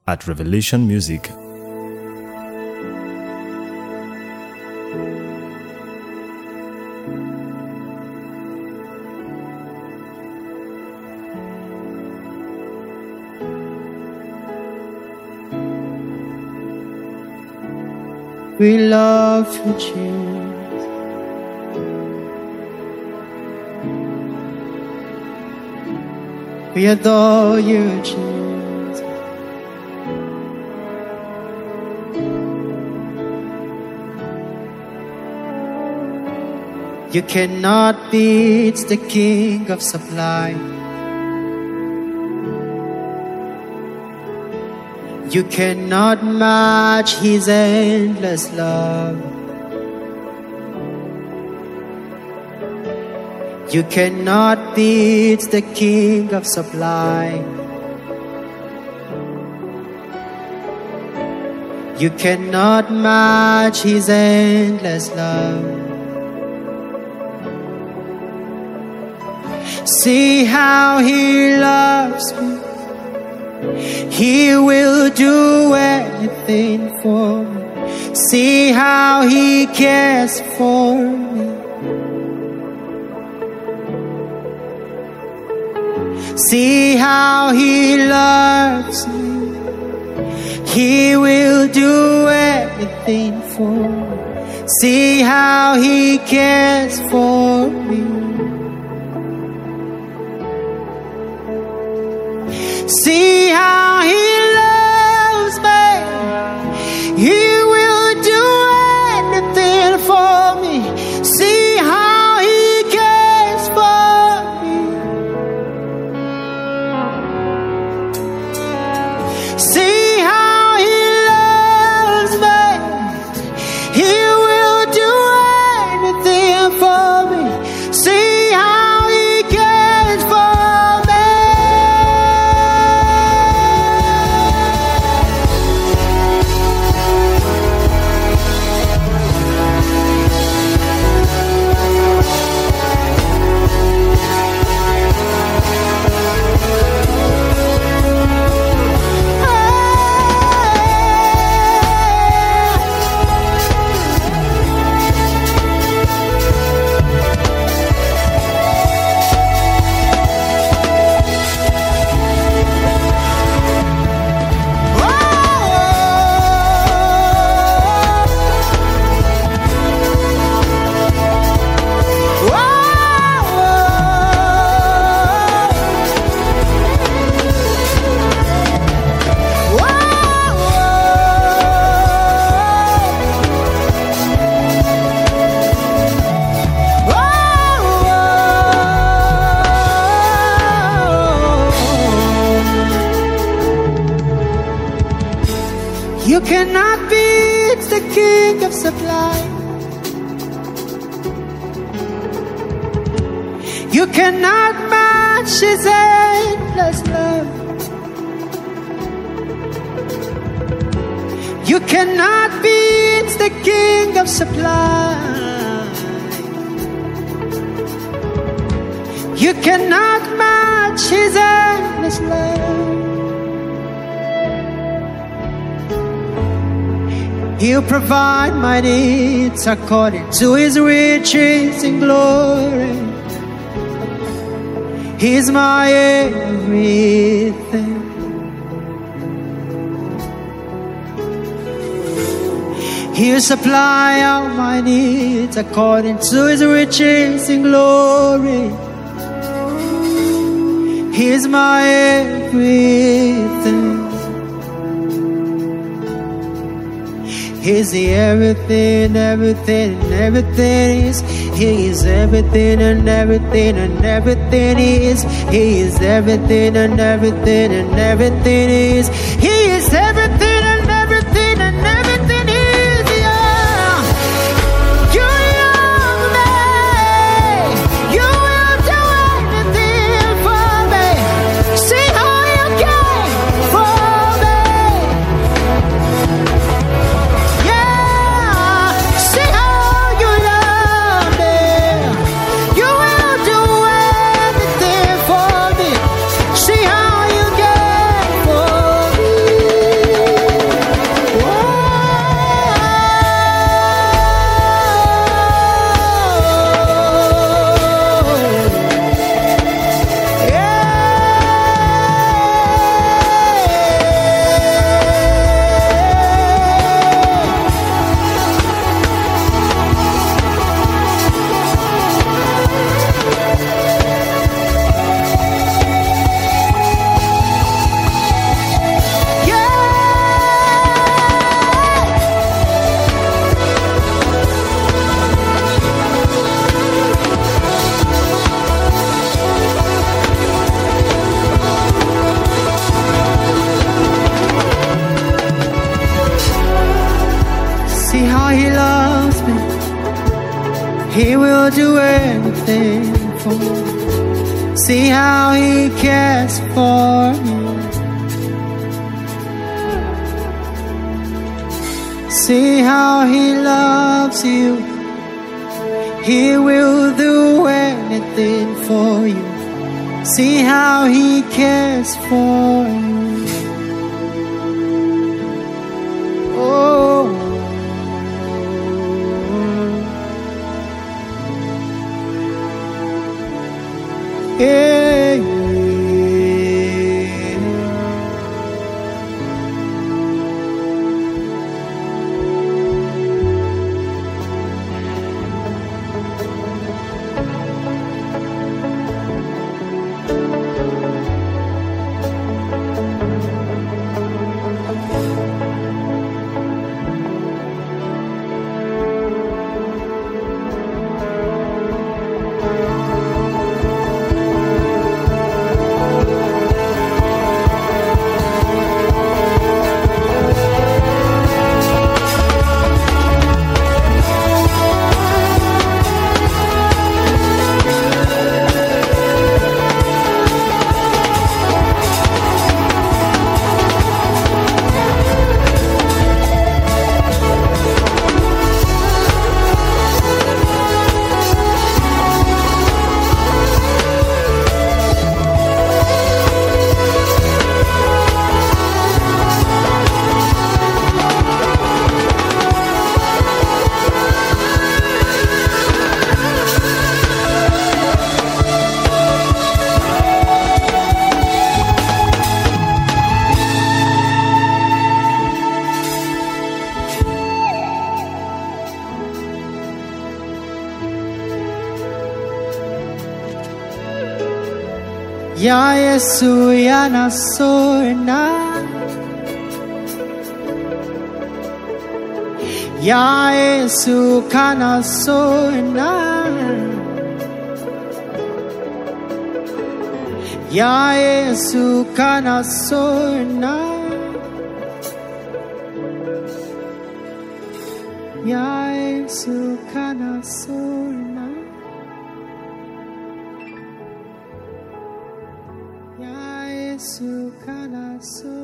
at Revelation Music. We love you, Jesus. We adore you, Jesus. You cannot beat the King of Supply. You cannot match His endless love. You cannot beat the King of Supply. You cannot match His endless love. See how He loves me. He will do anything for me. See how He cares for me. See how He loves me. He will do anything for me. See how He cares for me. See how He loves me. He will do anything for me. See how He cares for me. See how He loves me. He will do anything for me. See how He cares for me. You cannot beat the King of Supply. You cannot match His endless love. You cannot beat the King of Supply. You cannot match His endless love. He'll provide my needs according to His riches in glory. He's my everything. He'll supply all my needs according to His riches in glory. He's my everything. He's the everything, everything, and everything is. He is everything and everything and everything is. He is everything and everything and everything is. He is everything and everything and everything is. Yeah. You love me. You will do anything for me. See how you care for me. Yeah. See how you love me. You will do anything for me. See how you care for me. He will do anything for me. See how he cares for me. See how he loves you. He will do anything for you. See how he cares for you. Oh, yeah. Ya Yesu yanasona, Ya Yesu kanasona, Ya Yesu kanasona, Ya Yesu kanasona. Yesu kanasona.